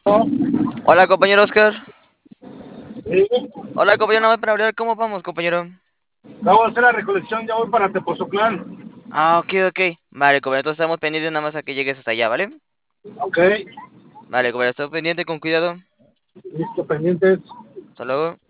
Hola, compañero Oscar. Sí, Hola, compañero, nada más para hablar. ¿Cómo vamos, compañero? vamos a hacer la recolección, ya voy para Tepoztlán. Ok, ok. Vale, compañero, entonces estamos pendientes nada más a que llegues hasta allá, ¿vale? Ok, Vale, compañero, estamos pendiente con cuidado. listo, pendientes. Hasta luego.